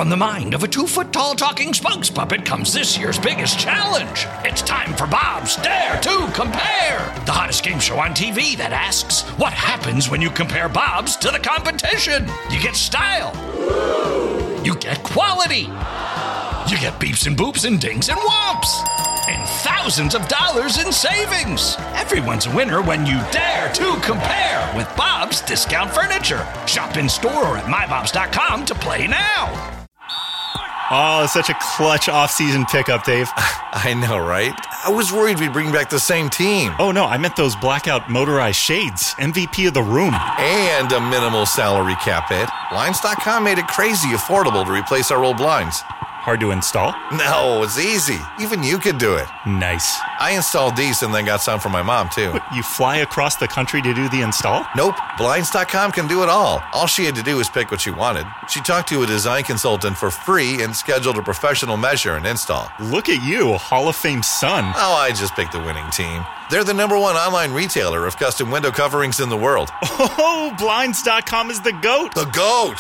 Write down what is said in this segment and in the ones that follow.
From the mind of a 2-foot-tall talking spokes puppet comes this year's biggest challenge. It's time for Bob's Dare to Compare, the hottest game show on TV that asks, what happens when you compare Bob's to the competition? You get style. You get quality. You get beeps and boops and dings and whomps. And thousands of dollars in savings. Everyone's a winner when you dare to compare with Bob's Discount Furniture. Shop in store or at mybobs.com to play now. Oh, such a clutch off-season pickup, Dave. I know, right? I was worried we'd bring back the same team. Oh, no, I meant those blackout motorized shades. MVP of the room. And a minimal salary cap hit. Blinds.com made it crazy affordable to replace our old blinds. Hard to install? No, it's easy. Even you could do it. Nice. I installed these and then got some for my mom, too. But you fly across the country to do the install? Nope. Blinds.com can do it all. All she had to do was pick what she wanted. She talked to a design consultant for free and scheduled a professional measure and install. Look at you, Hall of Fame son. Oh, I just picked the winning team. They're the #1 online retailer of custom window coverings in the world. Oh, Blinds.com is the GOAT. The GOAT!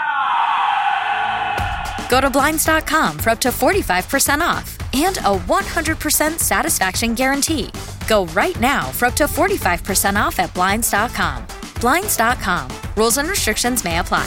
Go to Blinds.com for up to 45% off and a 100% satisfaction guarantee. Go right now for up to 45% off at Blinds.com. Blinds.com. Rules and restrictions may apply.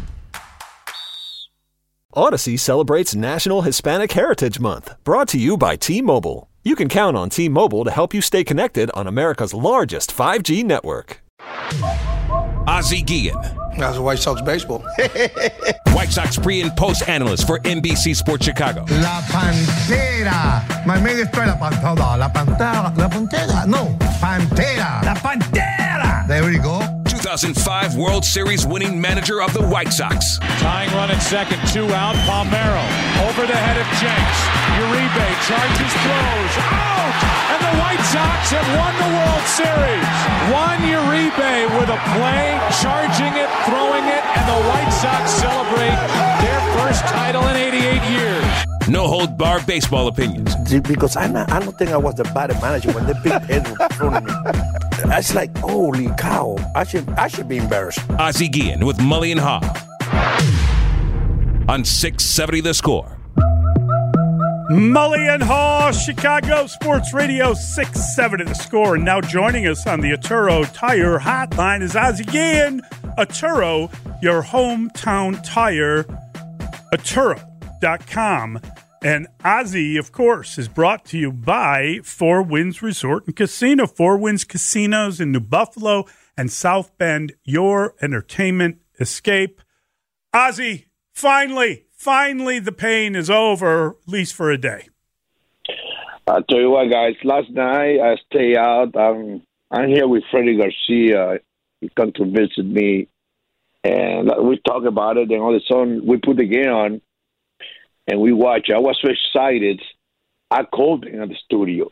Odyssey celebrates National Hispanic Heritage Month, brought to you by T-Mobile. You can count on T-Mobile to help you stay connected on America's largest 5G network. Ozzie Guillen. How's the White Sox baseball? White Sox pre- and post-analyst for NBC Sports Chicago. La Pantera. My name is La Pantera. La Pantera. La Pantera. No. Pantera. La Pantera. There we go. 2005 World Series winning manager of the White Sox. Tying run at second, 2 out. Palmeiro over the head of Jenks. Uribe charges, throws, out! And the White Sox have won the World Series. Juan Uribe with a play, charging it, throwing it, and the White Sox celebrate their first title in 88 years. No hold bar baseball opinions. Because I don't think I was the bad manager when they picked Pedro in front of me. It's like, holy cow! I should be embarrassed. Ozzie Guillen with Mully and Haugh on 670 The Score. Mully and Haugh, Chicago Sports Radio 670 The Score. And now joining us on the Arturo Tire Hotline is Ozzie Guillen. Arturo, your hometown tire. Arturo.com. And Ozzie, of course, is brought to you by Four Winds Resort and Casino. Four Winds Casinos in New Buffalo and South Bend, your entertainment escape. Ozzie, finally, the pain is over, at least for a day. I'll tell you what, guys. Last night, I stayed out. I'm here with Freddie Garcia. He come to visit me, and we talk about it, and all of a sudden, we put the game on, and we watch. I was so excited. I called him at the studio.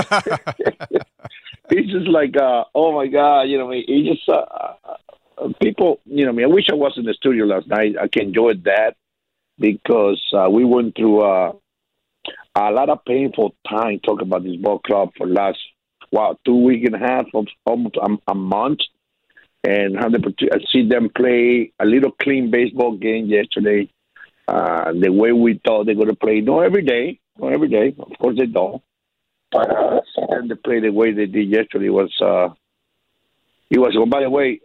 He's just like, oh, my God. You know, he just, people, you know, I wish I was in the studio last night. I can enjoy that because we went through a lot of painful time talking about this ball club for the last, 2 weeks and a half, almost a month. And I see them play a little clean baseball game yesterday. The way we thought they're going to play. Not every day. Of course they don't. But and they play the way they did yesterday was. By the way,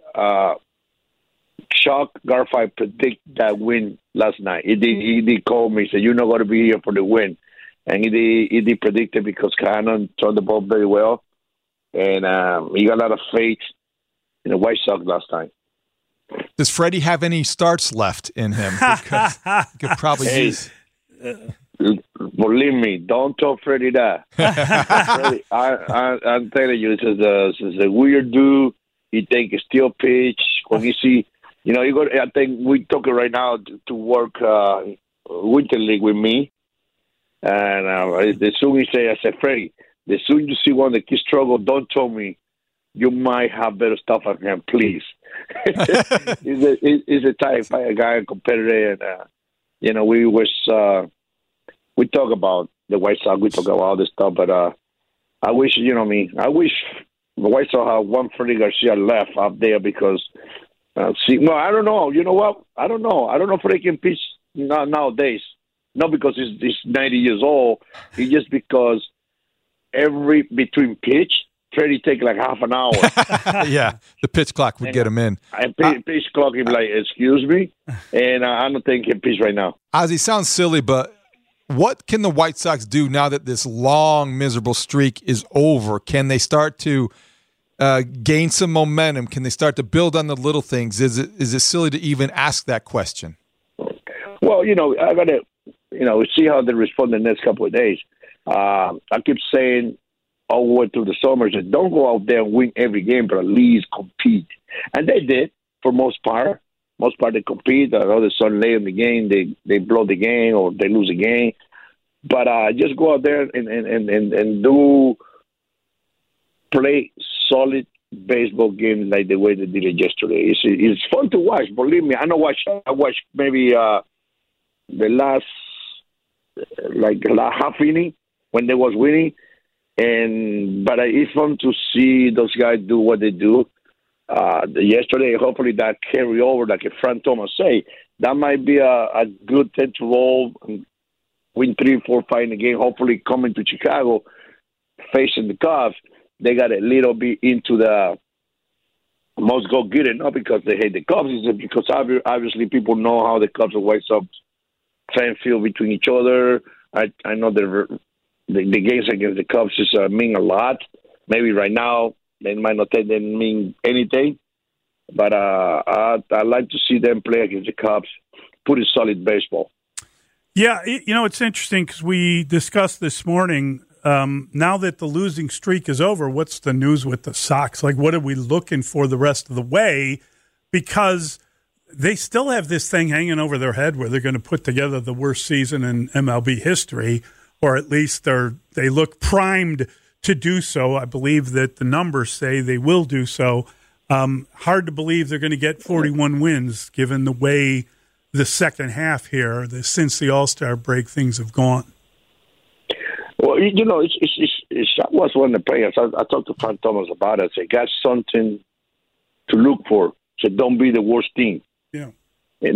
Chuck Garfien predict that win last night. He did call me. He said, "You're not going to be here for the win," and he did predict it because Cannon turned the ball very well, and he got a lot of faith in the White Sox last night. Does Freddie have any starts left in him? Because he could probably use. Believe me, don't tell Freddie that. Freddie, I'm telling you, this is a weird dude. He take a steel pitch when you see, you know, you go. I think we talking right now to work winter league with me, and the soon he say, I said, Freddie, the soon you see one that keeps struggle, don't tell me. You might have better stuff on him, please. He's a type of guy, a competitor, and you know, we talk about the White Sox, we talk about all this stuff, but I wish, you know me, I wish the White Sox had one Freddie Garcia left up there because, I don't know. You know what? I don't know if they can pitch nowadays. Not because he's 90 years old. It's just because between pitch, Freddie take like half an hour. Yeah, the pitch clock would get him in. Pitch clock, he'd be like, excuse me, and I don't think he pitch right now. Ozzie, sounds silly, but what can the White Sox do now that this long, miserable streak is over? Can they start to gain some momentum? Can they start to build on the little things? Is it silly to even ask that question? Well, I got to, see how they respond the next couple of days. I keep saying all the way through the summer that don't go out there and win every game, but at least compete. And they did for most part. Most part they compete. All of a sudden late in the game, they blow the game or they lose the game. But just go out there and play solid baseball game like the way they did it yesterday. It's fun to watch. Believe me, I watched maybe the last half inning when they was winning, but it's fun to see those guys do what they do. Yesterday, hopefully that carry over, like Frank Thomas say, that might be a good thing to roll and win 3, 4, 5 in a game. Hopefully, coming to Chicago, facing the Cubs, they got a little bit into the must go get it, not because they hate the Cubs, it's because obviously people know how the Cubs and White Sox fans feel between each other. I know the games against the Cubs mean a lot. Maybe right now they might not think they mean anything, but I like to see them play against the Cubs, put a solid baseball. Yeah, it's interesting because we discussed this morning. Now that the losing streak is over, what's the news with the Sox? Like, what are we looking for the rest of the way? Because they still have this thing hanging over their head where they're going to put together the worst season in MLB history, or at least they look primed to do so. I believe that the numbers say they will do so. Hard to believe they're going to get 41 wins given the way the second half here, since the All-Star break, things have gone. Well, I was one of the players. I talked to Frank Thomas about it. I said, got something to look for. So don't be the worst team. Yeah. And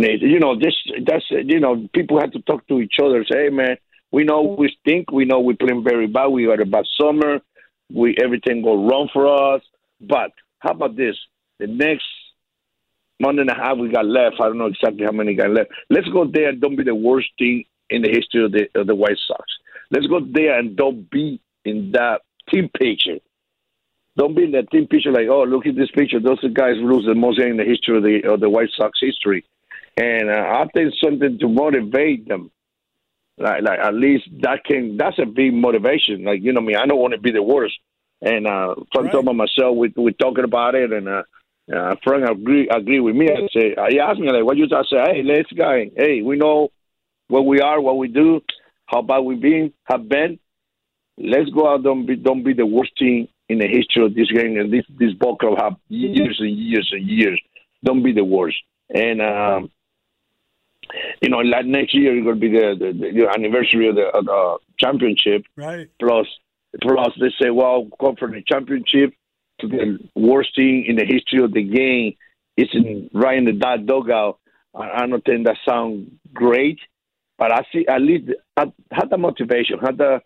people have to talk to each other. Say, hey, man, we know we stink. We know we're playing very bad. We had a bad summer. Everything go wrong for us. But how about this? The next month and a half we got left. I don't know exactly how many got left. Let's go there and don't be the worst team in the history of the White Sox. Let's go there and don't be in that team picture. Don't be in that team picture like, oh, look at this picture. Those are guys who lose the most in the history of the White Sox history. And I think something to motivate them. Like at least that's a big motivation. Like, I don't want to be the worst. And Frank Thomas and myself, we're talking about it, and Frank agree with me. He asked me, like, what you say? Hey, let's go. Hey, we know what we are, what we do, how bad we have been. Let's go out. Don't be the worst team in the history of this game, and this ball club have years and years and years. Don't be the worst. And like next year it's going to be the anniversary of the championship. Right. Plus they say, well, come from the championship to the worst team in the history of the game. It's right in the dugout. I don't think that sounds great, but I see at least had the motivation, had the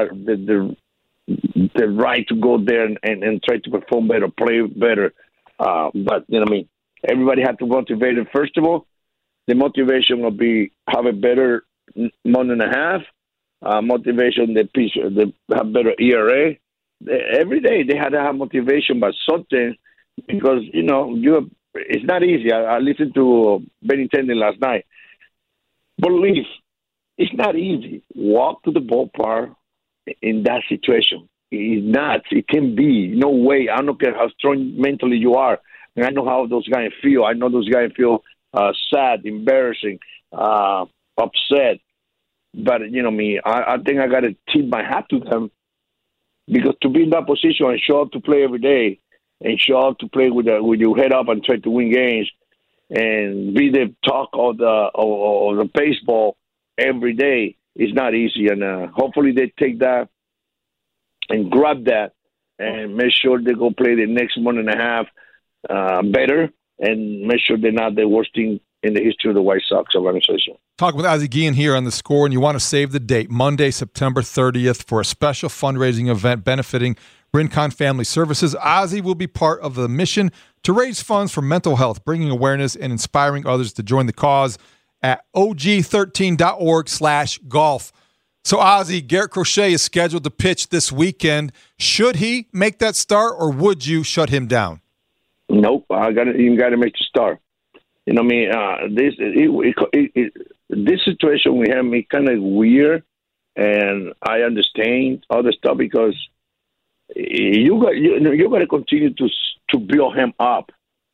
right to go there and try to perform better, play better. But everybody had to motivate it. First of all, the motivation will be have a better month and a half. Motivation, they have better ERA. Every day they had to have motivation by something because it's not easy. I listened to Benintendi last night. Believe it's not easy. Walk to the ballpark in that situation. It's not. It can be. No way. I don't care how strong mentally you are. And I know how those guys feel. I know those guys feel sad, embarrassing, upset. But, I think I got to tip my hat to them because to be in that position and show up to play every day and show up to play with your head up and try to win games and be the talk of the baseball every day is not easy. And hopefully they take that and grab that and make sure they go play the next month and a half better and make sure they're not the worst team in the history of the White Sox organization. Talking with Ozzie Guillen here on The Score, and you want to save the date, Monday, September 30th, for a special fundraising event benefiting Rincon Family Services. Ozzie will be part of the mission to raise funds for mental health, bringing awareness and inspiring others to join the cause at og13.org/golf. So, Ozzie, Garrett Crochet is scheduled to pitch this weekend. Should he make that start, or would you shut him down? Nope, you got to make the start. You know what I mean? This situation we have is kind of weird, and I understand other stuff because you got to continue to build him up.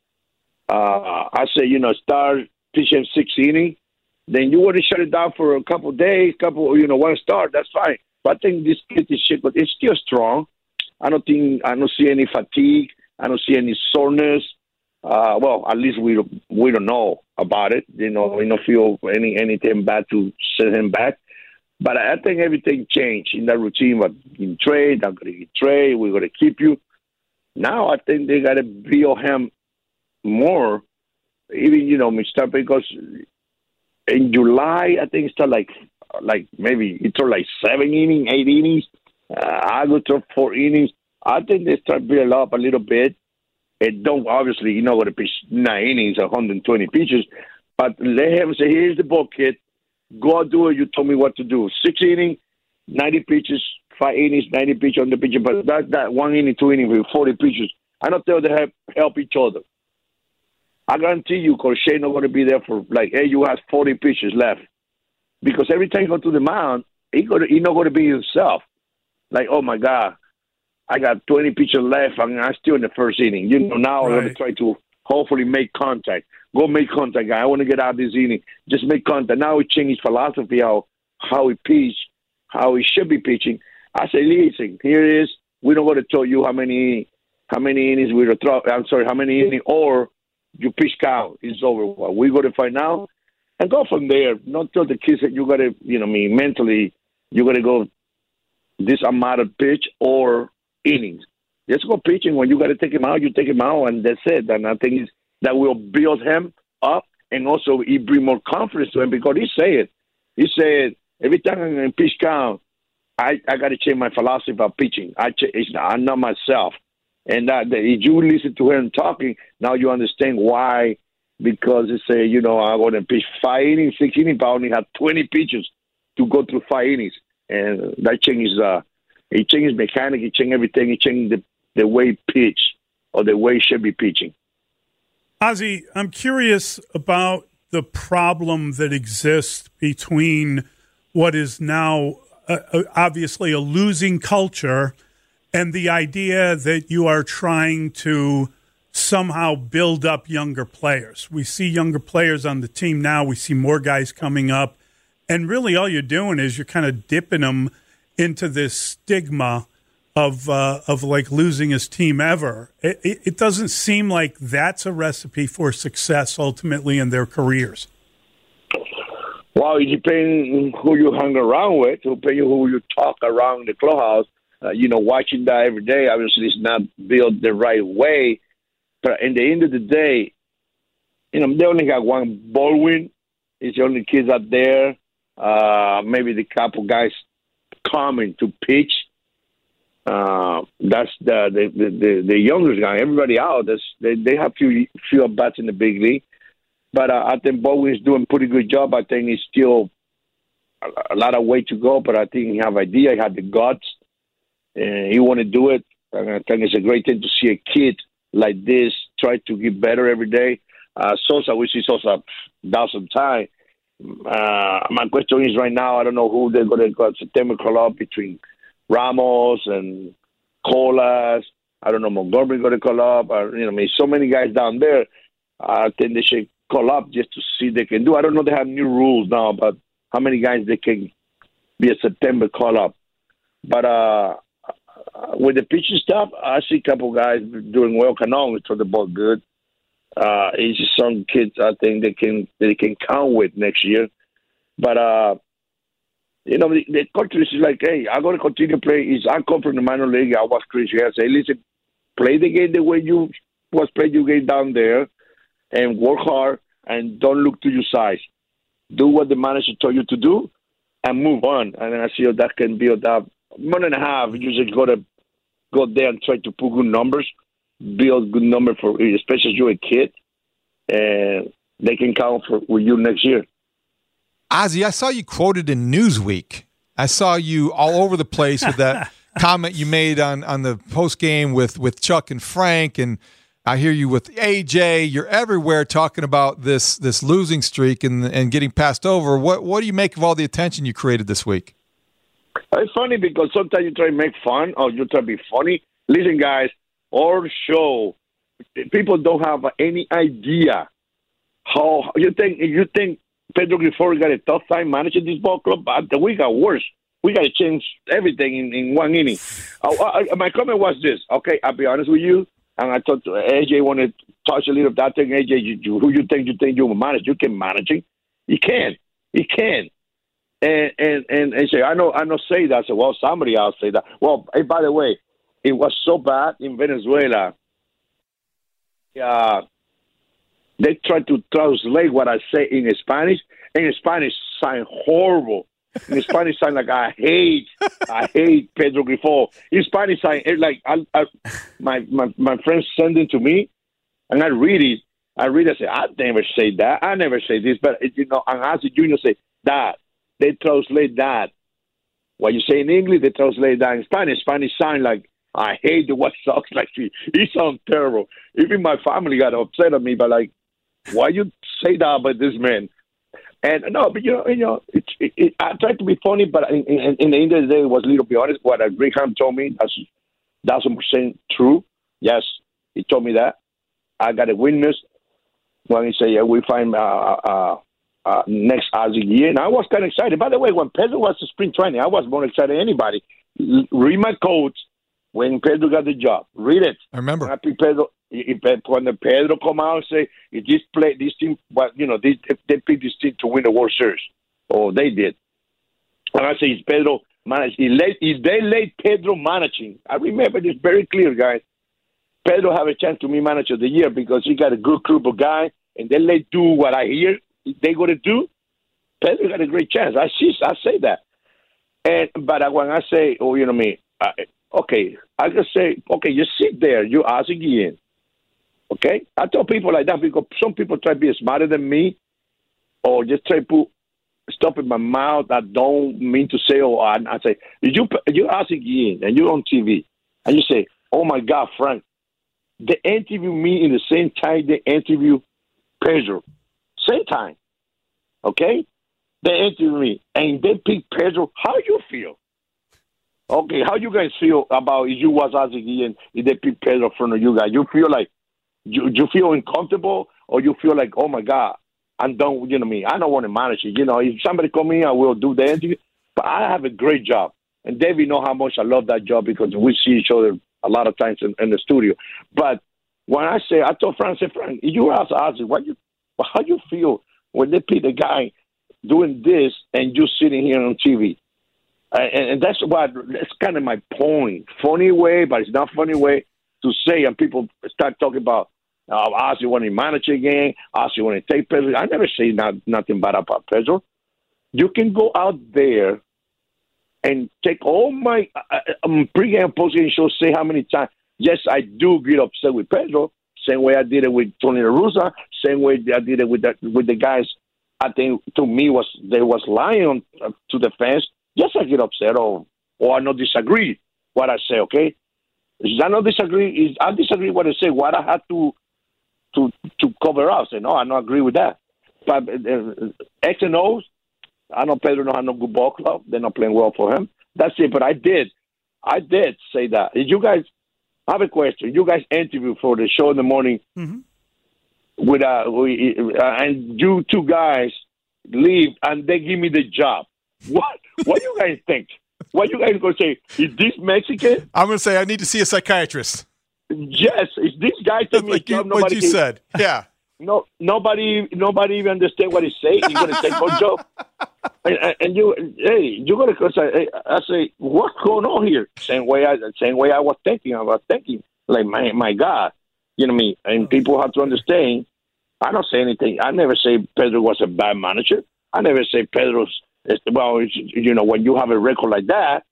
I say, start pitching 6 innings, then you want to shut it down for a couple of days, one start, that's fine. But I think this kid is shit, but it's still strong. I don't see any fatigue. I don't see any soreness. Well, at least we don't know about it. We don't feel anything bad to send him back. But I think everything changed in that routine. But in trade, I'm going to get trade. We're going to keep you. Now I think they got to build him more. Even start because in July I think it's start like maybe he throw like 7 innings, 8 innings. I go throw 4 innings. I think they start building up a little bit. Obviously, you're not going to pitch 9 innings, 120 pitches, but let him say, here's the ball, kid. Go out, do it. You told me what to do. 6 innings, 90 pitches, 5 innings, 90 pitches on the pitcher, but that 1 inning, 2 innings with 40 pitches. I don't think they help each other. I guarantee you, Crochet not going to be there for hey, you have 40 pitches left. Because every time you go to the mound, he's not going to be himself. Oh, my God. I got 20 pitches left, and I'm still in the first inning. Now I'm going to try to hopefully make contact. Go make contact, guy. I want to get out of this inning. Just make contact. Now he changed his philosophy, how he pitch, how he should be pitching. I say, listen, here it is. We're not going to tell you how many innings we're throw. I'm sorry, how many innings or you pitch count is over. Well, we're going to find out and go from there. Not tell the kids that you got to, mentally, you got to go this amount of pitch or innings. Just go pitching. When you got to take him out, you take him out, and that's it. And I think that will build him up, and also he bring more confidence to him because he said every time I'm in pitch count, I got to change my philosophy about pitching. I'm not myself. And if you listen to him talking, now you understand why. Because he say, I want to pitch 5 innings, 6 innings, but I only have 20 pitches to go through 5 innings, and that changes. He changed mechanic. He changed everything. He changed the way he pitch or the way he should be pitching. Ozzie, I'm curious about the problem that exists between what is now obviously a losing culture and the idea that you are trying to somehow build up younger players. We see younger players on the team now. We see more guys coming up. And really all you're doing is you're kind of dipping them into this stigma of losing his team ever. It doesn't seem like that's a recipe for success ultimately in their careers. Well, it depends who you hang around with, who you talk around the clubhouse. Watching that every day, obviously it's not built the right way. But in the end of the day, they only got one Baldwin. It's the only kids out there. Maybe the couple guys coming to pitch. That's the youngest guy. Everybody out, they have few at bats in the big league. But I think Baldwin's doing a pretty good job. I think he's still a lot of way to go, but I think he have idea. He had the guts. He want to do it. And I think it's a great thing to see a kid like this try to get better every day. Sosa, we see Sosa 1,000 times. My question is right now, I don't know who they're going to go September call up between Ramos and Colas. I don't know, Montgomery going to call up. So many guys down there. I think they should call up just to see what they can do. I don't know, they have new rules now about how many guys they can be a September call up. But with the pitching stuff, I see a couple guys doing well. Canon throw the ball good. It's just some kids I think they can count with next year. But the coach is like, hey, I'm going to continue to play. I come from the minor league. I was Chris. I say, listen, play the game the way you was playing your game down there, and work hard. and don't look to your size. Do what the manager told you to do and move on. And then I see how that can build up. Month and a half, you just got to go there and try to put good numbers, build good number for, especially if you're a kid, and they can count with you next year. Ozzie, I saw you quoted in Newsweek. I saw you all over the place with that comment you made on the post game with Chuck and Frank, and I hear you with AJ. You're everywhere talking about this losing streak and getting passed over. What do you make of all the attention you created this week? It's funny because sometimes you try to make fun or you try to be funny. Listen, guys, our show, people don't have any idea how you think Pedro Grifol got a tough time managing this ball club, but we got worse. We got to change everything in one inning. My comment was this. Okay, I'll be honest with you. And I thought AJ wanted to touch a little of that thing. AJ, who you think you will manage? You can manage it. You can. And say, I know say that. I said, well, somebody else say that. Well, hey, by the way, it was so bad in Venezuela. They tried to translate what I say in Spanish. In Spanish, sound horrible. In Spanish, sound like I hate Pedro Grifol. In Spanish, like my friends send it to me, and I read it. I say, I never say that. I never say this, but and as a junior say that. They translate that. What you say in English, they translate that in Spanish. Spanish sound like I hate the White Sox. Like it sounds terrible. Even my family got upset at me, but like, why you say that about this man? And no, but I tried to be funny, but in the end of the day, it was a little bit honest. What Graham told me, that's 100% true. Yes, he told me that. I got a witness when he said, yeah, we find next Ozzie year. And I was kind of excited. By the way, when Pedro was in spring training, I was more excited than anybody. Read my quotes when Pedro got the job. Read it. I remember. When Pedro come out and say, this team, they picked this team to win the World Series. Oh, they did. And I say, is Pedro managing? Is they let Pedro managing? I remember this very clear, guys. Pedro have a chance to be manager of the year because he got a good group of guys, and they let do what I hear they going to do. Pedro got a great chance. I say that. But when I say, okay, I just say, okay, you sit there, you ask again. Okay? I tell people like that because some people try to be smarter than me or just try to put stuff in my mouth that don't mean to say, I say, you ask again and you're on TV and you say, oh my God, Frank, they interview me in the same time they interview Pedro. Same time. Okay? They interview me and they pick Pedro. How you feel? Okay, how you guys feel about if you was Ozzie and if they pick Pedro in front of you guys? You feel like you feel uncomfortable or you feel like, oh my God, I'm done with I don't want to manage it. If somebody call me, I will do the interview. But I have a great job. And David know how much I love that job because we see each other a lot of times in the studio. But when I told Frank, Frank, if you ask Ozzie, how you feel when they pick a guy doing this and you sitting here on TV? And that's kind of my point. Funny way, but it's not funny way to say. And people start talking about Ozzie want to manage again. Ozzie want to take Pedro. I never say nothing bad about Pedro. You can go out there and take all my pre-game and post-game shows, say how many times. Yes, I do get upset with Pedro. Same way I did it with Tony La Russa. Same way I did it with the guys. I think to me they was lying to the fans. Yes, I get upset or I not disagree what I say. Okay, I not disagree. I disagree what I say. What I had to cover up. Say no, I don't agree with that. But X and O's. I know Pedro don't have no good ball club. They're not playing well for him. That's it. But I did say that. You guys I have a question. You guys interview for the show in the morning with and you two guys leave and they give me the job. What do you guys think? What you guys going to say? Is this Mexican? I'm going to say I need to see a psychiatrist. Yes. Is this guy taking like what you said? Yeah. No, nobody even understand what he's saying. He's going to take one job. And you're going to say, I say, what's going on here? Same way I was thinking. Like, my God, you know what I mean? And people have to understand, I don't say anything. I never say Pedro was a bad manager. I never say Pedro's, well, you know, when you have a record like that,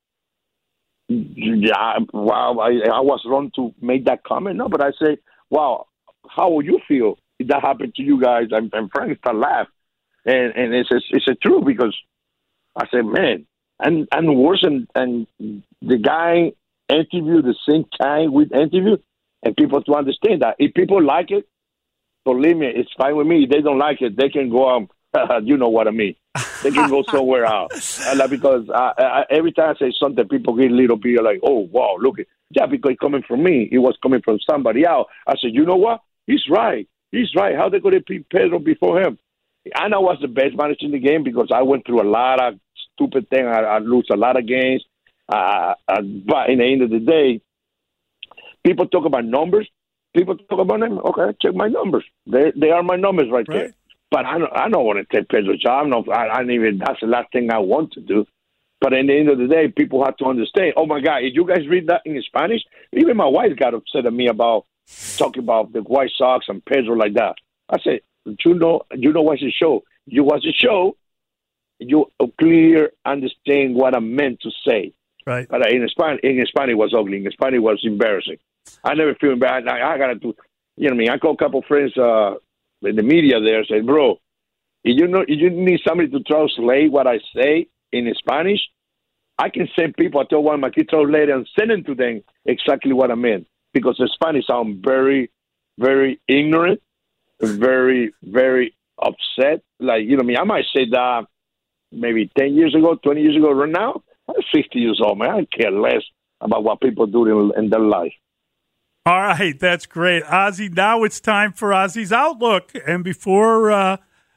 I was wrong to make that comment. No, but I say, wow, how would you feel if that happened to you guys? And Frank started laughing. And it's a truth because I said, man, and worse, and the guy interviewed the same kind with interview, and people to understand that. If people like it, believe me, it's fine with me. If they don't like it, they can go on. You know what I mean. They can go somewhere else. Because every time I say something, people get a little bit like, oh, wow, look. Yeah, because it's coming from me. It was coming from somebody else. I said, you know what? He's right. He's right. How they going to beat Pedro before him? I know I was the best manager in the game because I went through a lot of stupid things. I lose a lot of games. But in the end of the day, people talk about numbers. People talk about them. Okay, check my numbers. They are my numbers right there. But I don't want to take Pedro's job. That's the last thing I want to do. But at the end of the day, people have to understand. Oh, my God, if you guys read that in Spanish, even my wife got upset at me about talking about the White Sox and Pedro like that. I said, you know what's the show. You watch the show, you clear understand what I meant to say. Right. But in Spanish, it was ugly. In Spanish, it was embarrassing. I never feel bad. I got to do, you know what I mean? I call a couple friends in the media there, say, bro, if you need somebody to translate what I say in Spanish, I can send people. I tell one of my kids translate and send it to them exactly what I meant. Because the Spanish sound very, very ignorant, very, very upset. Like, you know what I mean? I might say that maybe 10 years ago, 20 years ago. Right now, I'm 60 years old, man. I care less about what people do in their life. All right, that's great. Ozzie, now it's time for Ozzie's Outlook. And before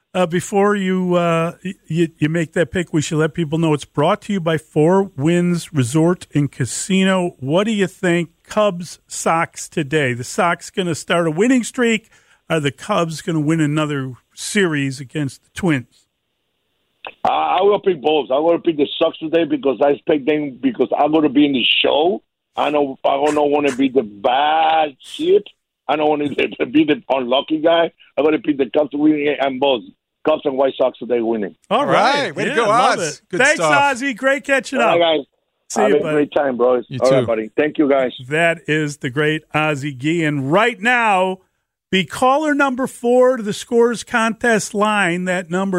you make that pick, we should let people know it's brought to you by Four Winds Resort and Casino. What do you think? Cubs, Sox today. The Sox going to start a winning streak. Are the Cubs going to win another series against the Twins? I will pick both. I will pick the Sox today because I expect them because I'm going to be in the show. I don't want to be the bad shit. I don't want to be the unlucky guy. I'm going to pick the Cubs winning and both. Cubs and White Sox today winning. All right. Way to go, Oz. Good Thanks, stuff. Ozzie. Great catching up. All right, guys. See Have you, a great time, bros. You All too. right, buddy. Thank you, guys. That is the great Ozzie Guillen. Right now, be caller number 4 to the Scores Contest line. That number,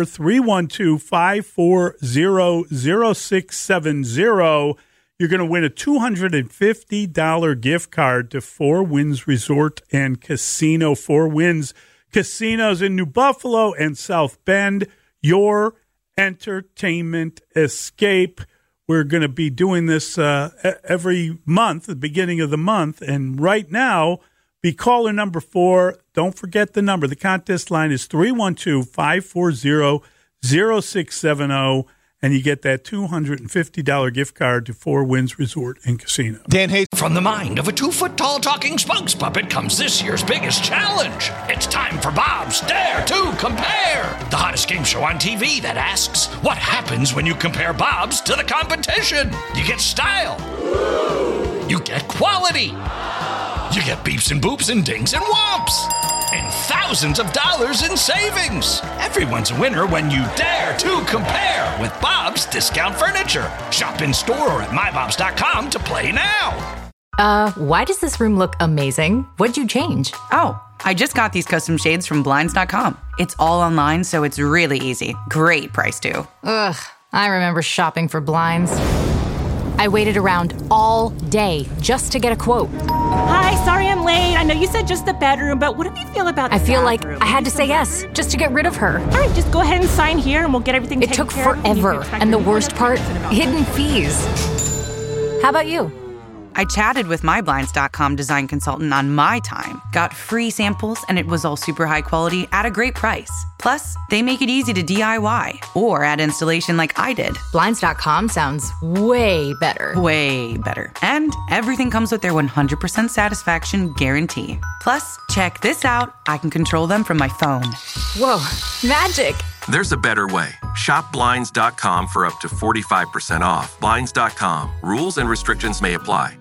312-540-0670. You're going to win a $250 gift card to Four Winds Resort and Casino. Four Winds Casinos in New Buffalo and South Bend. Your entertainment escape. We're going to be doing this every month, the beginning of the month. And right now, be caller number 4. Don't forget the number. The contest line is 312-540-0670. And you get that $250 gift card to Four Winds Resort and Casino. Dan Hayes. From the mind of a 2-foot-tall talking spokes puppet comes this year's biggest challenge. It's time for Bob's Dare to Compare, the hottest game show on TV that asks, what happens when you compare Bob's to the competition? You get style. You get quality. You get beeps and boops and dings and whomps. And thousands of dollars in savings. Everyone's a winner when you dare to compare with Bob's Discount Furniture. Shop in store or at mybobs.com to play now. Why does this room look amazing? What'd you change? Oh, I just got these custom shades from Blinds.com. It's all online, so it's really easy. Great price, too. Ugh, I remember shopping for blinds. I waited around all day just to get a quote. Hi, sorry I'm late. I know you said just the bedroom, but what do you feel about the I feel bathroom? like I had to say yes just to get rid of her. All right, just go ahead and sign here and we'll get everything It taken took care of. forever, and the worst part, hidden fees. How about you? I chatted with my Blinds.com design consultant on my time, got free samples, and it was all super high quality at a great price. Plus, they make it easy to DIY or add installation like I did. Blinds.com sounds way better. Way better. And everything comes with their 100% satisfaction guarantee. Plus, check this out. I can control them from my phone. Whoa, magic. There's a better way. Shop Blinds.com for up to 45% off. Blinds.com. Rules and restrictions may apply.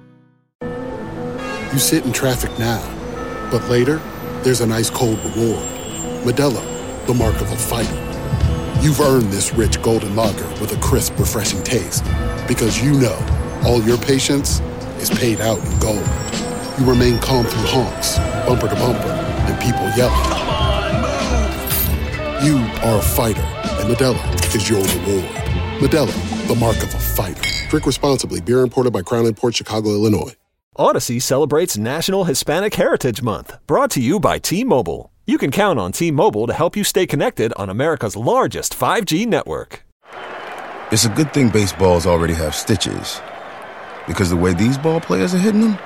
You sit in traffic now, but later, there's an ice-cold reward. Modelo, the mark of a fighter. You've earned this rich golden lager with a crisp, refreshing taste. Because you know, all your patience is paid out in gold. You remain calm through honks, bumper to bumper, and people yelling. Come on, move! You are a fighter, and Modelo is your reward. Modelo, the mark of a fighter. Drink responsibly. Beer imported by Crown Imports, Chicago, Illinois. Odyssey celebrates National Hispanic Heritage Month, brought to you by T-Mobile. You can count on T-Mobile to help you stay connected on America's largest 5G network. It's a good thing baseballs already have stitches, because the way these ball players are hitting them,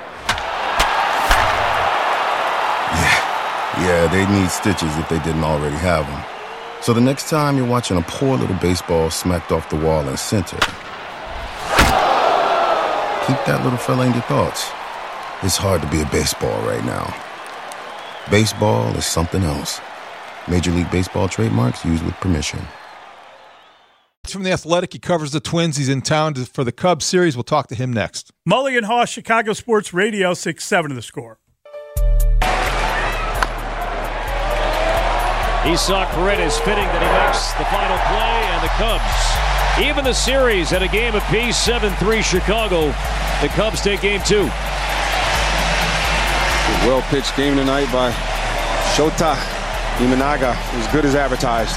yeah, they need stitches if they didn't already have them. So the next time you're watching a poor little baseball smacked off the wall in center, keep that little fella in your thoughts. It's hard to be a baseball right now. Baseball is something else. Major League Baseball trademarks used with permission. From The Athletic, he covers the Twins. He's in town for the Cubs series. We'll talk to him next. Mully and Haw, Chicago Sports Radio, 6-7 of The Score. He saw Paredes fitting that he makes the final play, and the Cubs even the series at a game apiece, 7-3 Chicago. The Cubs take game 2. Well-pitched game tonight by Shota Imanaga. As good as advertised.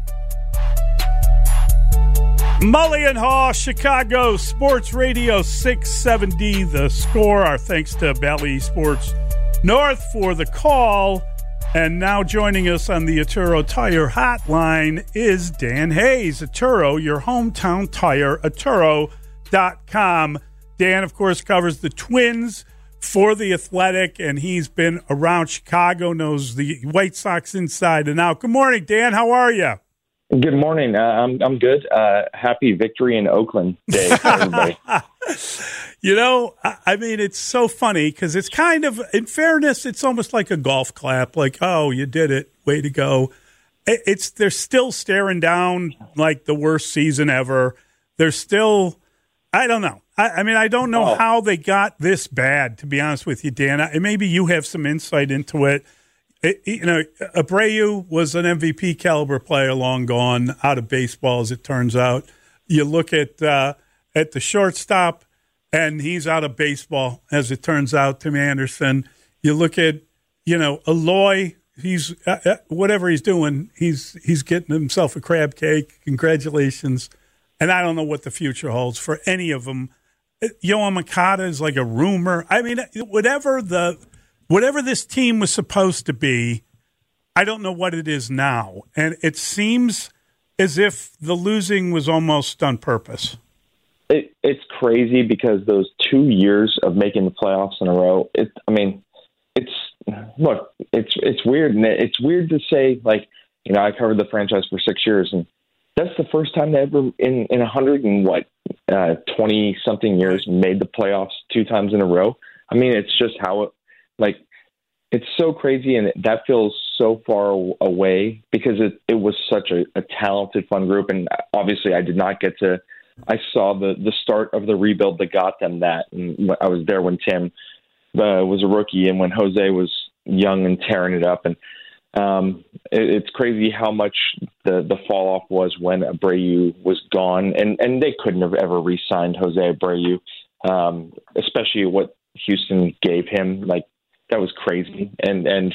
Mully and Haw, Chicago Sports Radio, 670 The Score. Our thanks to Bally Sports North for the call. And now joining us on the Atturo Tire Hotline is Dan Hayes. Atturo, your hometown tire, Atturo.com. Dan, of course, covers the Twins for The Athletic, and he's been around Chicago, knows the White Sox inside and out. Good morning, Dan. How are you? Good morning. I'm good. Happy Victory in Oakland Day, everybody. You know, I mean, it's so funny because it's kind of, in fairness, it's almost like a golf clap. Like, oh, you did it. Way to go. They're still staring down like the worst season ever. They're still, I don't know. I mean, I don't know how they got this bad, to be honest with you, Dan. Maybe you have some insight into it. You know, Abreu was an MVP caliber player, long gone, out of baseball, as it turns out. You look at the shortstop, and he's out of baseball, as it turns out, Tim Anderson. You look at, Eloy, he's whatever he's doing, he's getting himself a crab cake. Congratulations. And I don't know what the future holds for any of them. Yoan Moncada is like a rumor. I mean, whatever this team was supposed to be, I don't know what it is now. And it seems as if the losing was almost on purpose. It's crazy because those 2 years of making the playoffs in a row, it's weird. And it's weird to say, like, I covered the franchise for 6 years, and that's the first time they ever in 20-something years made the playoffs 2 times in a row. I mean, it's just how it's so crazy, and that feels so far away because it was such a talented, fun group. And obviously I saw the start of the rebuild that got them that. And I was there when Tim was a rookie and when Jose was young and tearing it up. And it's crazy how much the fall off was when Abreu was gone. And they couldn't have ever re-signed Jose Abreu, especially what Houston gave him. Like, that was crazy. And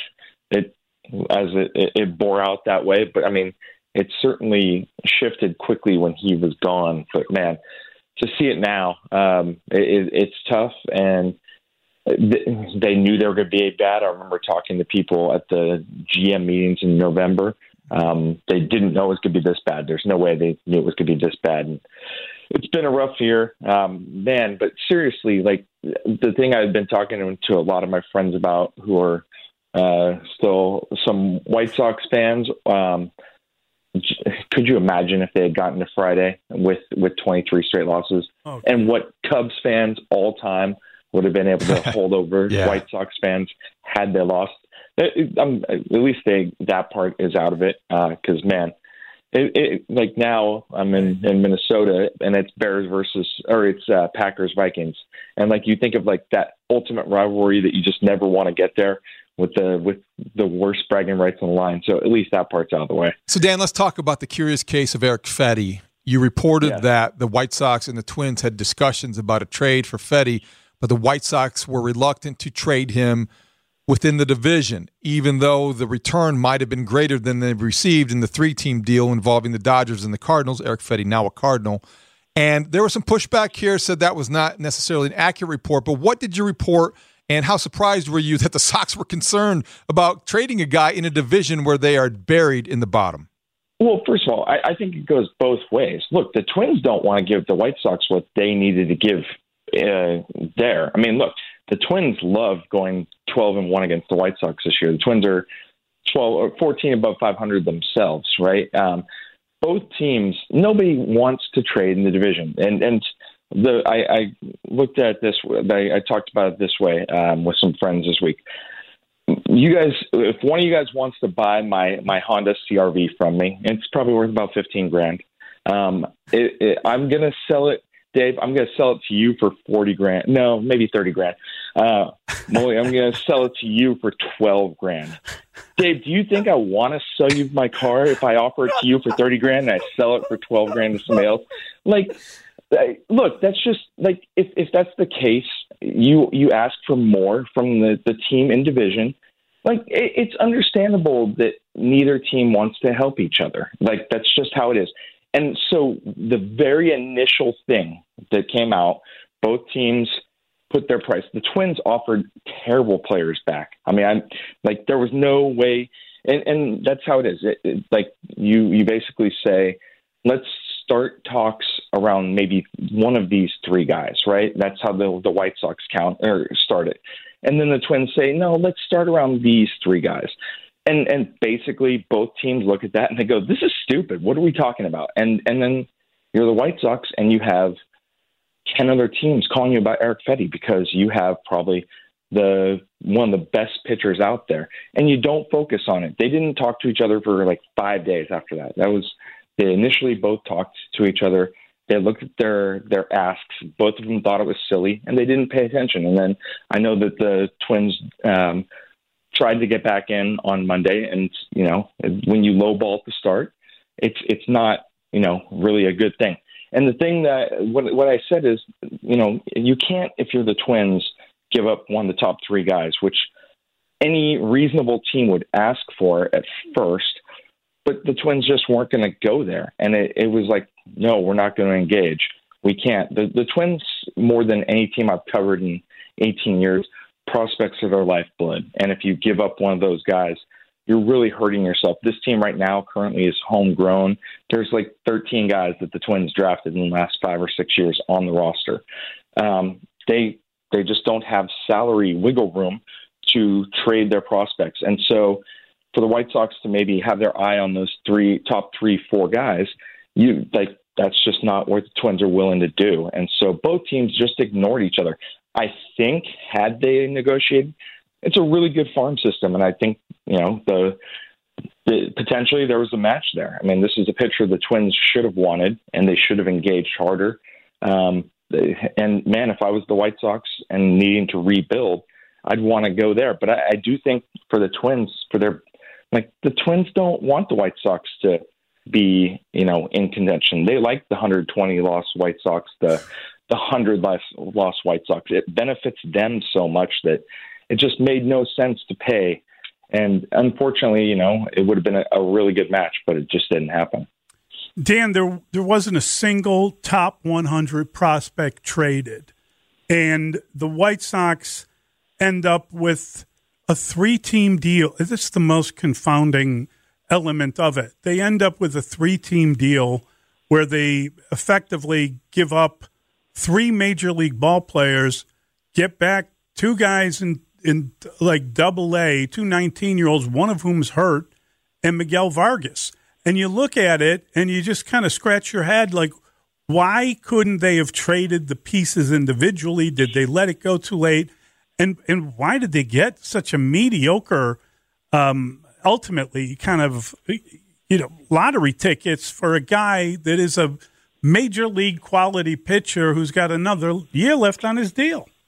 it bore out that way. But I mean, it certainly shifted quickly when he was gone. But man, to see it now, it's tough. And they knew they were going to be bad. I remember talking to people at the GM meetings in November. They didn't know it was going to be this bad. There's no way they knew it was going to be this bad. And it's been a rough year, man. But seriously, like, the thing I've been talking to a lot of my friends about who are still some White Sox fans, could you imagine if they had gotten to Friday with 23 straight losses, and what Cubs fans all time would have been able to hold over White Sox fans had they lost? At least that part is out of it, because man, like now I'm in Minnesota and it's Bears it's Packers Vikings, and like you think of like that ultimate rivalry that you just never want to get there. with the worst bragging rights on the line. So at least that part's out of the way. So, Dan, let's talk about the curious case of Erick Fedde. You reported that the White Sox and the Twins had discussions about a trade for Fedde, but the White Sox were reluctant to trade him within the division, even though the return might have been greater than they received in the 3-team deal involving the Dodgers and the Cardinals. Erick Fedde, now a Cardinal. And there was some pushback here, said that was not necessarily an accurate report. But what did you report, and how surprised were you that the Sox were concerned about trading a guy in a division where they are buried in the bottom? Well, first of all, I think it goes both ways. Look, the Twins don't want to give the White Sox what they needed to give there. I mean, look, the Twins love going 12-1 against the White Sox this year. The Twins are 14 above 500 themselves, right? Both teams, nobody wants to trade in the division, and I looked at this. I talked about it this way with some friends this week. You guys, if one of you guys wants to buy my Honda CR-V from me, it's probably worth about $15,000. I'm gonna sell it, Dave. I'm gonna sell it to you for $40,000. No, maybe $30,000. Molly, I'm gonna sell it to you for $12,000. Dave, do you think I want to sell you my car if I offer it to you for $30,000 and I sell it for $12,000 to somebody else? Like, look, that's just like if that's the case, you ask for more from the team in division. Like, it's understandable that neither team wants to help each other. Like, that's just how it is. And so the very initial thing that came out, both teams put their price. The Twins offered terrible players back. I mean, there was no way, and that's how it is. Like you basically say, let's start talks around maybe one of these three guys, right? That's how the White Sox started. And then the Twins say, no, let's start around these three guys. And basically both teams look at that and they go, this is stupid. What are we talking about? And then you're the White Sox and you have 10 other teams calling you about Erick Fedde because you have probably one of the best pitchers out there, and you don't focus on it. They didn't talk to each other for like 5 days after that. They initially both talked to each other. They looked at their asks. Both of them thought it was silly, and they didn't pay attention. And then I know that the Twins tried to get back in on Monday, and when you lowball at the start, it's not really a good thing. And the thing that what I said is, you can't, if you're the Twins, give up one of the top three guys, which any reasonable team would ask for at first. But the Twins just weren't going to go there. And it was like, no, we're not going to engage. We can't. The Twins, more than any team I've covered in 18 years, prospects are their lifeblood. And if you give up one of those guys, you're really hurting yourself. This team right now currently is homegrown. There's like 13 guys that the Twins drafted in the last 5 or 6 years on the roster. They just don't have salary wiggle room to trade their prospects. And so for the White Sox to maybe have their eye on those top 3-4 guys, that's just not what the Twins are willing to do. And so both teams just ignored each other. I think had they negotiated, it's a really good farm system, and I think potentially there was a match there. I mean, this is a pitcher the Twins should have wanted, and they should have engaged harder. And man, if I was the White Sox and needing to rebuild, I'd want to go there. But I do think for the Twins, the Twins don't want the White Sox to be in contention. They like the 120 loss White Sox, the 100 loss White Sox. It benefits them so much that it just made no sense to pay. And unfortunately, it would have been a really good match, but it just didn't happen. Dan, there wasn't a single top 100 prospect traded. And the White Sox end up with a 3-team deal. This is the most confounding element of it. They end up with a 3-team deal where they effectively give up 3 major league ball players, get back 2 guys in like Double-A, 2 19-year-olds, one of whom's hurt, and Miguel Vargas. And you look at it and you just kind of scratch your head like, why couldn't they have traded the pieces individually? Did they let it go too late? And why did they get such a mediocre, ultimately kind of, lottery tickets for a guy that is a major league quality pitcher who's got another year left on his deal?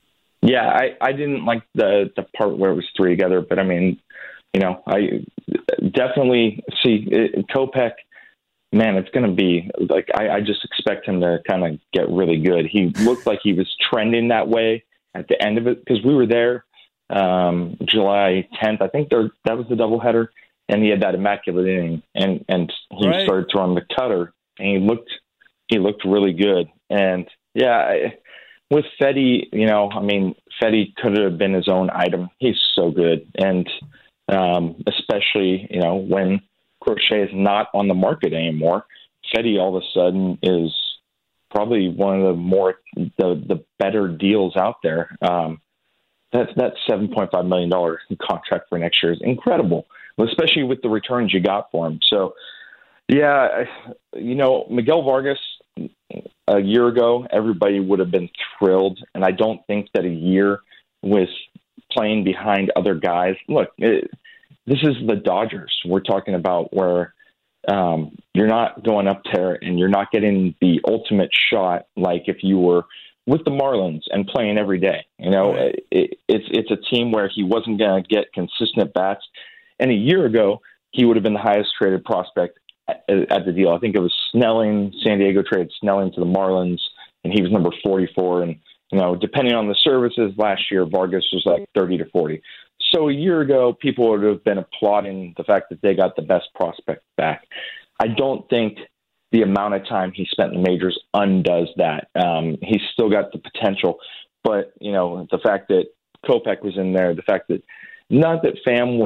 Yeah, I didn't like the part where it was 3 together, but I mean, I definitely see Kopech. Man, it's going to be like I just expect him to kind of get really good. He looked like he was trending that way at the end of it because we were there July 10th. I think that was the doubleheader, and he had that immaculate inning, and he started throwing the cutter, and he looked really good. And yeah, with Fedde, Fedde could have been his own item. He's so good, and especially when Crochet is not on the market anymore, Fedde all of a sudden is probably one of the better deals out there. That $7.5 million contract for next year is incredible, especially with the returns you got for him. So, yeah, Miguel Vargas a year ago, everybody would have been thrilled, and I don't think that a year with playing behind other guys. Look, this is the Dodgers we're talking about, where you're not going up there and you're not getting the ultimate shot like if you were with the Marlins and playing every day. It's a team where he wasn't going to get consistent bats. And a year ago, he would have been the highest traded prospect at the deal. I think it was Snelling. San Diego traded Snelling to the Marlins, and he was number 44. And, depending on the services last year, Vargas was like 30 to 40. So a year ago, people would have been applauding the fact that they got the best prospect back. I don't think the amount of time he spent in the majors undoes that. He's still got the potential, but the fact that Kopech was in there, the fact that not that Pham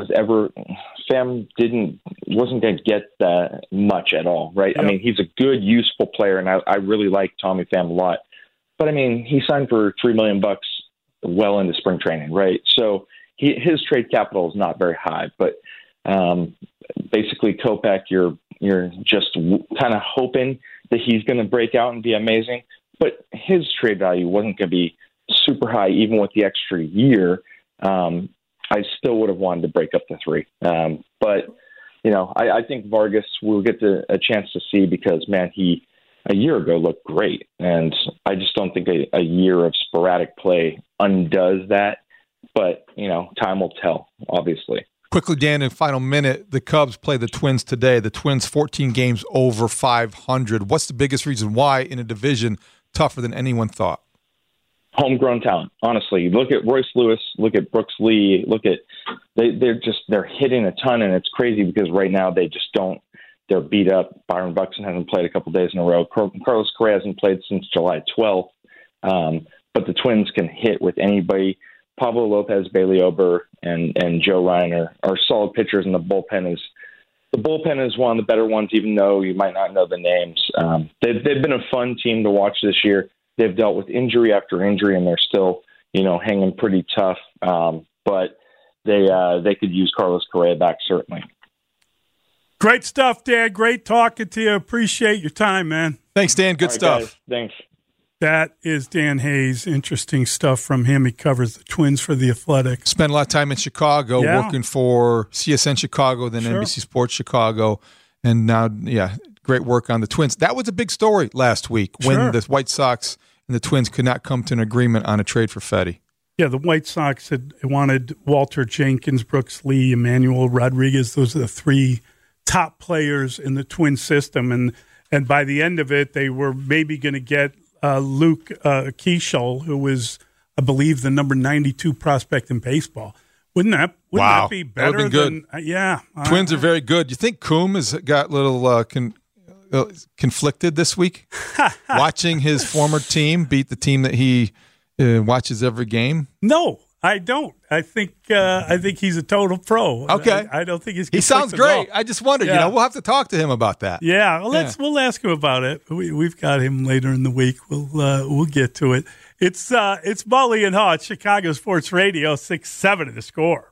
wasn't going to get that much at all, right? Yep. I mean, he's a good, useful player, and I really like Tommy Pham a lot. But I mean, he signed for $3 million well into spring training, right? So his trade capital is not very high, but basically Kopech, you're just kind of hoping that he's going to break out and be amazing. But his trade value wasn't going to be super high, even with the extra year. I still would have wanted to break up the 3. But I think Vargas will get a chance to see because, man, he a year ago looked great, and I just don't think a year of sporadic play undoes that. But, time will tell, obviously. Quickly, Dan, in final minute, the Cubs play the Twins today. The Twins 14 games over 500. What's the biggest reason why in a division tougher than anyone thought? Homegrown talent, honestly. Look at Royce Lewis, look at Brooks Lee, they're hitting a ton, and it's crazy because right now they're beat up. Byron Buxton hasn't played a couple days in a row. Carlos Correa hasn't played since July 12th. But the Twins can hit with anybody. Pablo Lopez, Bailey Ober, and Joe Ryan are solid pitchers, and the bullpen is one of the better ones, even though you might not know the names. They've been a fun team to watch this year. They've dealt with injury after injury, and they're still, hanging pretty tough. But they could use Carlos Correa back, certainly. Great stuff, Dan. Great talking to you. Appreciate your time, man. Thanks, Dan. Good stuff. Guys. Thanks. That is Dan Hayes. Interesting stuff from him. He covers the Twins for The Athletic. Spent a lot of time in Chicago working for CSN Chicago, then NBC Sports Chicago. And now, great work on the Twins. That was a big story last week when the White Sox and the Twins could not come to an agreement on a trade for Fedde. Yeah, the White Sox had wanted Walter Jenkins, Brooks Lee, Emmanuel Rodriguez. Those are the 3 top players in the Twin system. And by the end of it, they were maybe going to get Luke Keeschel, who was, I believe, the number 92 prospect in baseball. Wouldn't that be better? That would be good. Twins are very good. You think Coombe has got a little conflicted this week, watching his former team beat the team that he watches every game? No, I don't. I think he's a total pro. Okay, I don't think he's. He sounds great. I just wondered. We'll have to talk to him about that. Yeah, well, we'll ask him about it. We've got him later in the week. We'll get to it. It's Mully and Haw, Chicago Sports Radio, 6-7 The Score.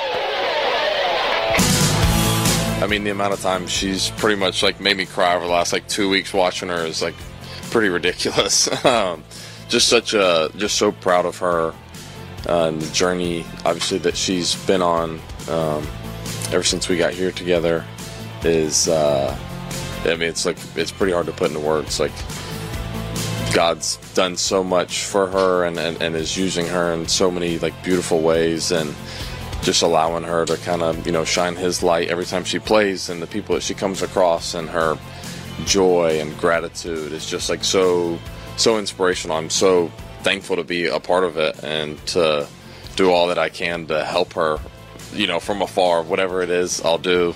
I mean, the amount of time she's pretty much made me cry over the last 2 weeks watching her is pretty ridiculous. Just so proud of her. And the journey, obviously, that she's been on ever since we got here together is, it's pretty hard to put into words. God God's done so much for her and is using her in so many like beautiful ways, and just allowing her to kind of, you know, shine his light every time she plays, and the people that she comes across, and her joy and gratitude is just like so inspirational. I'm so thankful to be a part of it and to do all that I can to help her, you know, from afar. Whatever it is, I'll do.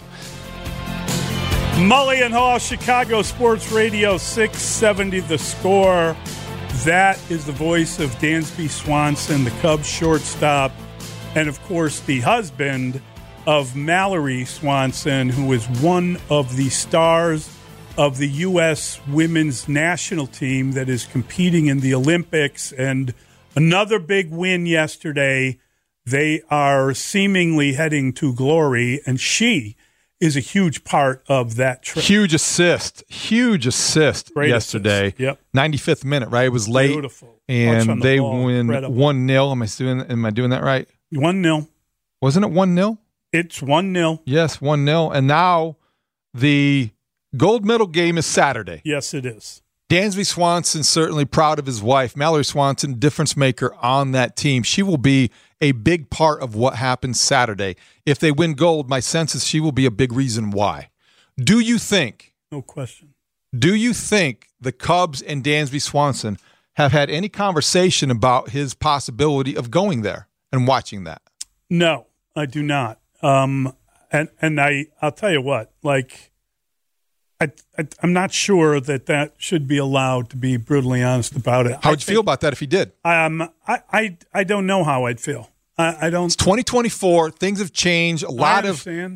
Mully and Haw, Chicago Sports Radio 670 The Score. That is the voice of Dansby Swanson, the Cubs shortstop, and of course the husband of Mallory Swanson, who is one of the stars of the U.S. women's national team that is competing in the Olympics. And another big win yesterday. They are seemingly heading to glory, and she is a huge part of that trip. Huge assist Great yesterday. Assist. Yep. 95th minute, right? It was late. Beautiful. And they win 1-0. Am I doing that right? 1-0. Wasn't it 1-0? It's 1-0. Yes, 1-0. And now the gold medal game is Saturday. Yes, it is. Dansby Swanson certainly proud of his wife. Mallory Swanson, difference maker on that team. She will be a big part of what happens Saturday. If they win gold, my sense is she will be a big reason why. Do you think? No question. Do you think the Cubs and Dansby Swanson have had any conversation about his possibility of going there and watching that? No, I do not. And I'll tell you what, like, I'm not sure that should be allowed, to be brutally honest about it. How would you feel about that if he did? I don't know how I'd feel. I don't. It's 2024. Things have changed. A lot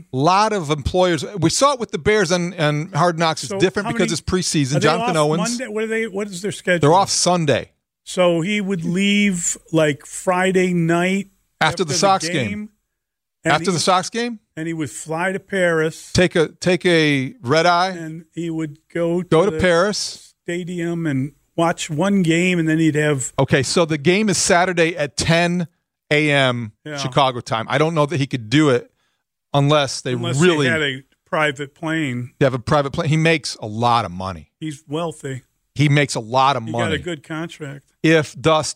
of employers. We saw it with the Bears and Hard Knocks. It's different because it's preseason. Jonathan Owens. Monday? What is their schedule? They're off Sunday. So he would leave like Friday night after the Sox game. After the Sox game? And he would fly to Paris. Take a red eye. And he would go to Paris stadium and watch one game, and then he'd have. Okay, so the game is Saturday at 10 a.m. Chicago time. I don't know that he could do it unless they really had a private plane. They have a private plane. He makes a lot of money. He's wealthy. He makes a lot of money. He got a good contract. If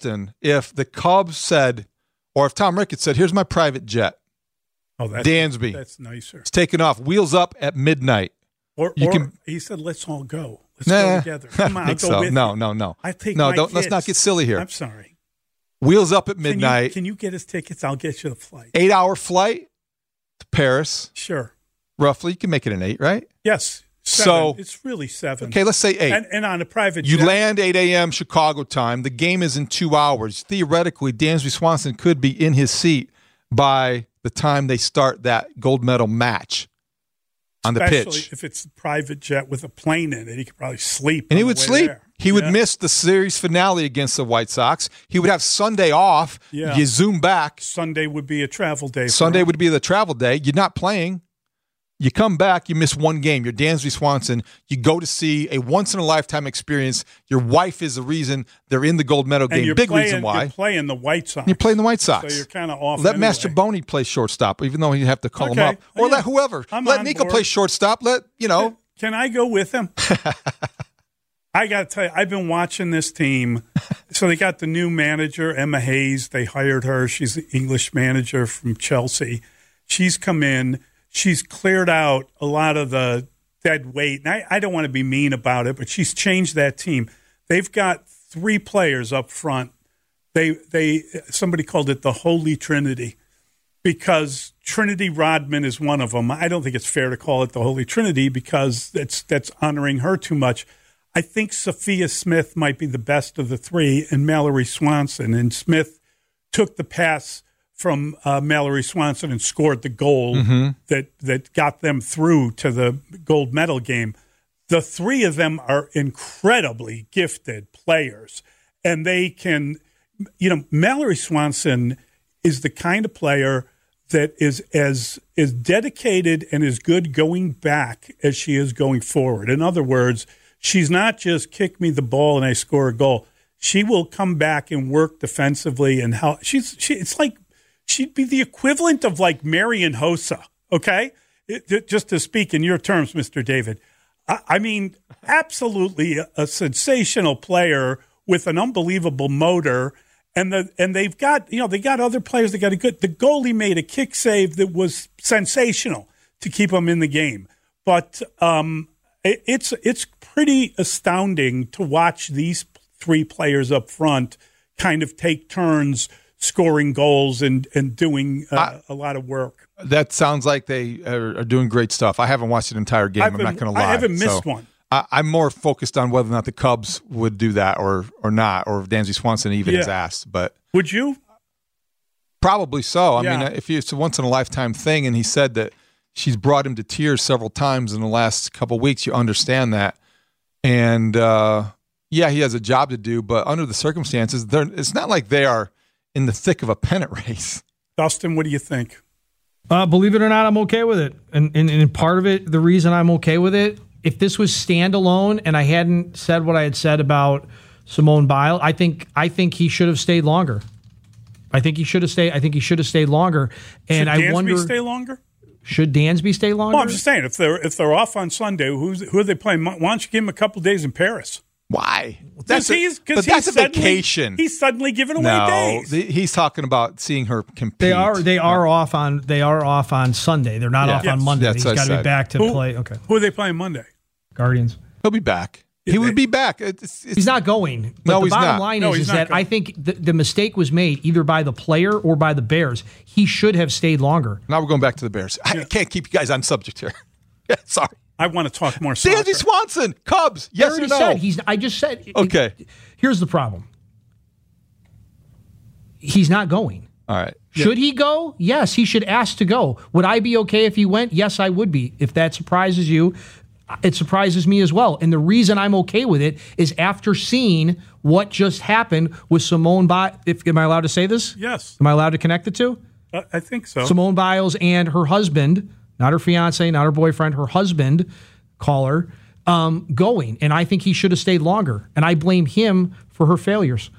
the Cubs said, or if Tom Ricketts said, "Here's my private jet." Oh, Dansby. That's nicer. It's taking off. Wheels up at midnight. Or he said, "Let's all go. Let's go together." Come on, I'll go with you. No. I take my kids. Let's not get silly here. I'm sorry. Wheels up at midnight. Can you get us tickets? I'll get you the flight. 8-hour flight to Paris. Sure. Roughly, you can make it an 8, right? Yes. 7. So it's really 7. Okay, let's say 8. And on a private you jet. land 8 a.m. Chicago time. The game is in 2 hours. Theoretically, Dansby Swanson could be in his seat by the time they start that gold medal match on the pitch. Especially if it's a private jet with a plane in it, he could probably sleep. And he would sleep. There. He would miss the series finale against the White Sox. He would have Sunday off. Yeah. You zoom back. Sunday would be a travel day. Sunday would be the travel day. You're not playing. You come back, you miss one game. You're Dansby Swanson. You go to see a once-in-a-lifetime experience. Your wife is the reason they're in the gold medal game. Big reason why. You're playing the White Sox. You're playing the White Sox. So you're kind of off Let anyway. Mastrobuoni play shortstop, even though you have to call him up. Or let whoever. Let Nico play shortstop. Can I go with him? I got to tell you, I've been watching this team. So they got the new manager, Emma Hayes. They hired her. She's the English manager from Chelsea. She's come in. She's cleared out a lot of the dead weight. And I don't want to be mean about it, but she's changed that team. They've got 3 players up front. Somebody called it the Holy Trinity because Trinity Rodman is one of them. I don't think it's fair to call it the Holy Trinity because that's honoring her too much. I think Sophia Smith might be the best of the 3 and Mallory Swanson. And Smith took the pass from Mallory Swanson and scored the goal that got them through to the gold medal game. The 3 of them are incredibly gifted players, and they can, Mallory Swanson is the kind of player that is as dedicated and as good going back as she is going forward. In other words, she's not just kick me the ball and I score a goal. She will come back and work defensively and how it's like she'd be the equivalent of like Marian Hossa, okay? Just to speak in your terms, Mr. David. I mean, absolutely a sensational player with an unbelievable motor. And they've got, they got other players that got the goalie made a kick save that was sensational to keep them in the game. But it's pretty astounding to watch these three players up front kind of take turns scoring goals and doing a lot of work. That sounds like they are doing great stuff. I haven't watched an entire game. I'm not going to lie. I haven't missed one. I'm more focused on whether or not the Cubs would do that or not, or if Dansby Swanson even is asked. But would you? Probably so. I mean, if it's a once-in-a-lifetime thing, and he said that she's brought him to tears several times in the last couple of weeks, you understand that. And, he has a job to do, but under the circumstances, it's not like they are in the thick of a pennant race. Dustin, what do you think? Believe it or not, I'm okay with it. And part of it, the reason I'm okay with it, if this was standalone and I hadn't said what I had said about Simone Biles, I think he should have stayed longer. I think he should have stayed longer. And should I wonder, Dansby stay longer? Should Dansby stay longer? Well, I'm just saying, if they're off on Sunday, who are they playing? Why don't you give him a couple days in Paris? Why? That's a vacation. He's suddenly giving away days. He's talking about seeing her compete. They are off on Sunday. They're not off on Monday. He's got to be back to play. Okay. Who are they playing Monday? Guardians. He'll be back. He would be back. He's not going. But the bottom line is that going. I think the mistake was made either by the player or by the Bears. He should have stayed longer. Now we're going back to the Bears. I can't keep you guys on subject here. Sorry. I want to talk more soccer. Dansby Swanson, Cubs, yes or no? I just said. Okay. Here's the problem. He's not going. All right. Should he go? Yes, he should ask to go. Would I be okay if he went? Yes, I would be. If that surprises you, it surprises me as well. And the reason I'm okay with it is after seeing what just happened with Simone Biles. Am I allowed to say this? Yes. Am I allowed to connect the two? I think so. Simone Biles and her husband, not her fiance, not her boyfriend, her husband, caller, going. And I think he should have stayed longer. And I blame him for her failures.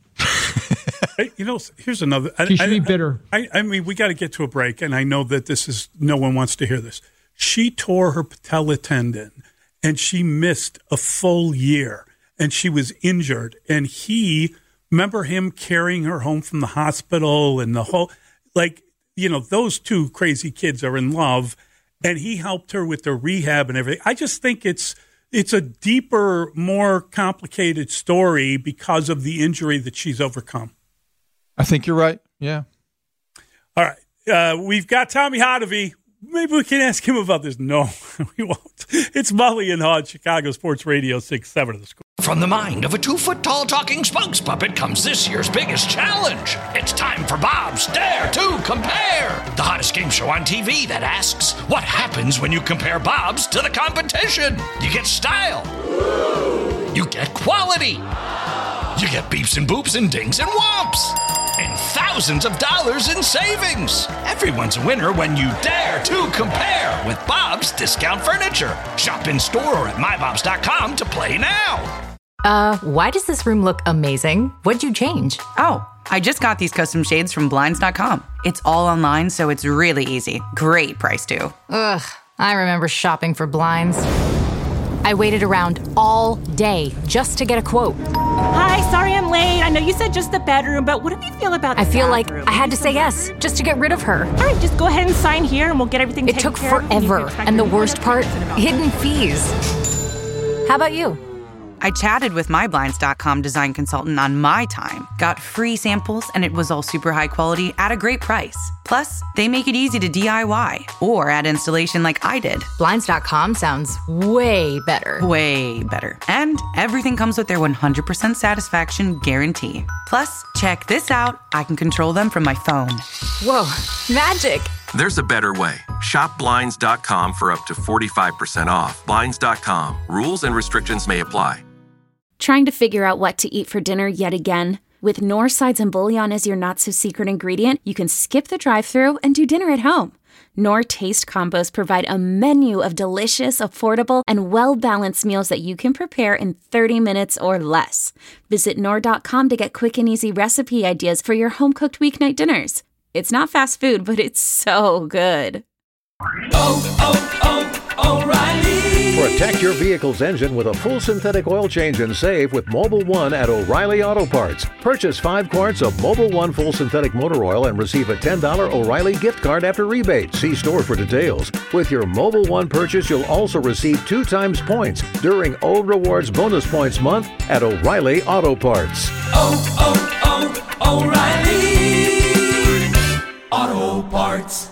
Hey, here's another. She should be bitter. I mean, we got to get to a break, and I know that no one wants to hear this. She tore her patella tendon, and she missed a full year, and she was injured. And remember him carrying her home from the hospital and the whole, those two crazy kids are in love, and he helped her with the rehab and everything. I just think it's a deeper, more complicated story because of the injury that she's overcome. I think you're right. Yeah. All right. We've got Tommy Hotovy. Maybe we can ask him about this. No, we won't. It's Mully and Haw, Chicago Sports Radio 6-7 of the Score. From the mind of a 2-foot-tall talking spokes puppet comes this year's biggest challenge. It's time for Bob's Dare to Compare, the hottest game show on TV that asks, what happens when you compare Bob's to the competition? You get style. You get quality. You get beeps and boops and dings and whomps. And thousands of dollars in savings. Everyone's a winner when you dare to compare with Bob's Discount Furniture. Shop in store or at mybobs.com to play now. Why does this room look amazing? What'd you change? Oh, I just got these custom shades from Blinds.com. It's all online, so it's really easy. Great price, too. Ugh, I remember shopping for blinds. I waited around all day just to get a quote. Hi, sorry I'm late. I know you said just the bedroom, but what do you feel about the I feel bathroom? like I had to say yes just to get rid of her. All right, just go ahead and sign here and we'll get everything taken care of. It took forever. And the worst part, hidden fees. How about you? I chatted with my Blinds.com design consultant on my time, got free samples, and it was all super high quality at a great price. Plus, they make it easy to DIY or add installation like I did. Blinds.com sounds way better. Way better. And everything comes with their 100% satisfaction guarantee. Plus, check this out. I can control them from my phone. Whoa, magic. There's a better way. Shop Blinds.com for up to 45% off. Blinds.com. Rules and restrictions may apply. Trying to figure out what to eat for dinner yet again? With Knorr sides and bouillon as your not-so-secret ingredient, you can skip the drive-thru and do dinner at home. Knorr Taste Combos provide a menu of delicious, affordable, and well-balanced meals that you can prepare in 30 minutes or less. Visit Knorr.com to get quick and easy recipe ideas for your home-cooked weeknight dinners. It's not fast food, but it's so good. O'Reilly. Protect your vehicle's engine with a full synthetic oil change and save with Mobil 1 at O'Reilly Auto Parts. Purchase 5 quarts of Mobil 1 full synthetic motor oil and receive a $10 O'Reilly gift card after rebate. See store for details. With your Mobil 1 purchase, you'll also receive 2 times points during Old Rewards Bonus Points Month at O'Reilly Auto Parts. O'Reilly Auto Parts.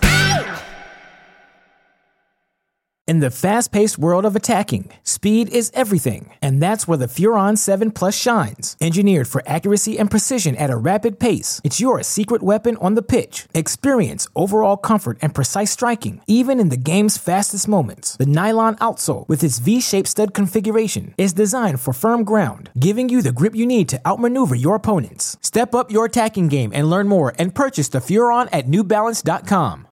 In the fast-paced world of attacking, speed is everything, and that's where the Furon 7 Plus shines. Engineered for accuracy and precision at a rapid pace, it's your secret weapon on the pitch. Experience overall comfort and precise striking, even in the game's fastest moments. The nylon outsole, with its V-shaped stud configuration, is designed for firm ground, giving you the grip you need to outmaneuver your opponents. Step up your attacking game and learn more and purchase the Furon at NewBalance.com.